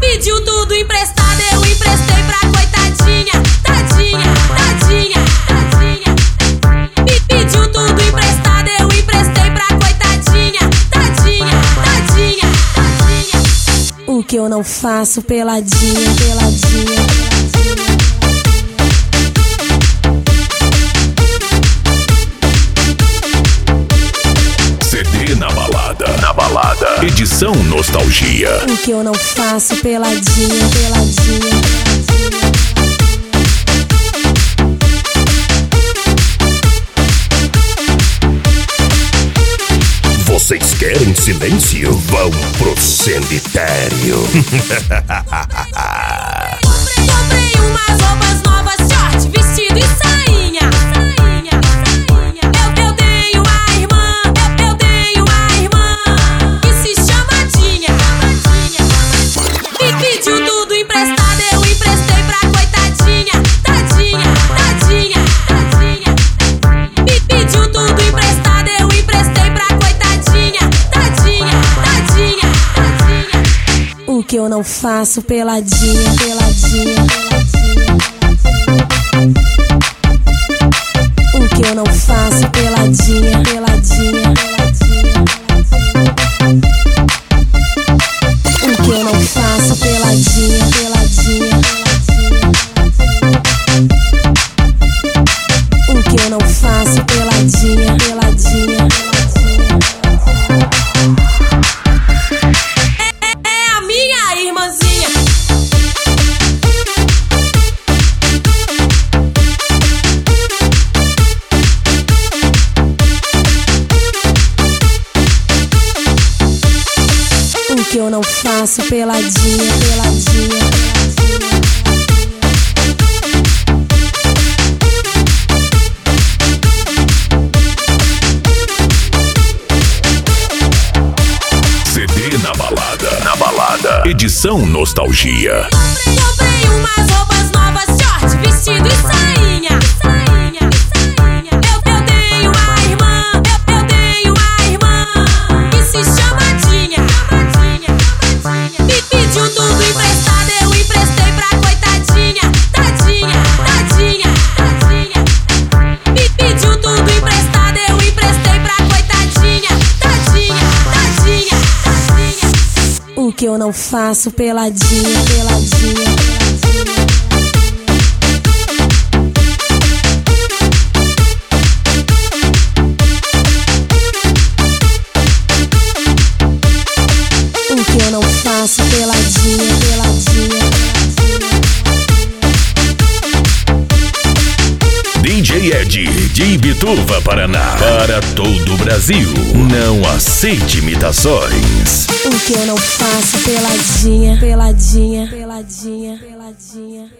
pediu tudo emprestado, eu emprestei pra coitadinha. Tadinha, tadinha, tadinha. Me pediu tudo emprestado, eu emprestei pra coitadinha. Tadinha, tadinha, tadinha. O que eu não faço peladinha, peladinha. Na balada, edição Nostalgia. O que eu não faço peladinha, peladinha. Vocês querem silêncio? Vão pro cemitério. Comprei umas roupas novas, short, vestido e sainha. Eu tenho uma irmã, eu tenho uma irmã que se chama Dinha. Me pediu tudo emprestado, eu emprestei pra coitadinha. Tadinha, tadinha, tadinha. Me pediu tudo emprestado, eu emprestei pra coitadinha. Tadinha, tadinha, tadinha. O que eu não faço peladinha, peladinha. O que eu não faço peladinha, peladinha. O que eu não faço peladinha, peladinha. O que eu não faço peladinha, peladinha. É a minha irmãzinha. O que eu não faço peladinha, peladinha. CD na balada, edição Nostalgia. Comprei umas roupas novas, short, vestido e sainha. Eu tenho uma irmã, eu tenho uma irmã que se chama Dinha. Me pediu tudo emprestado, eu emprestei pra coitadinha. Tadinha, tadinha, tadinha. Me pediu tudo emprestado, eu emprestei pra coitadinha. Tadinha, tadinha, tadinha. O que eu não faço peladinha, peladinha. O que eu não faço peladinha, peladinha. DJ Ed, de Ibituva, Paraná, para todo o Brasil. Não aceite imitações. O que eu não faço peladinha, peladinha, peladinha, peladinha.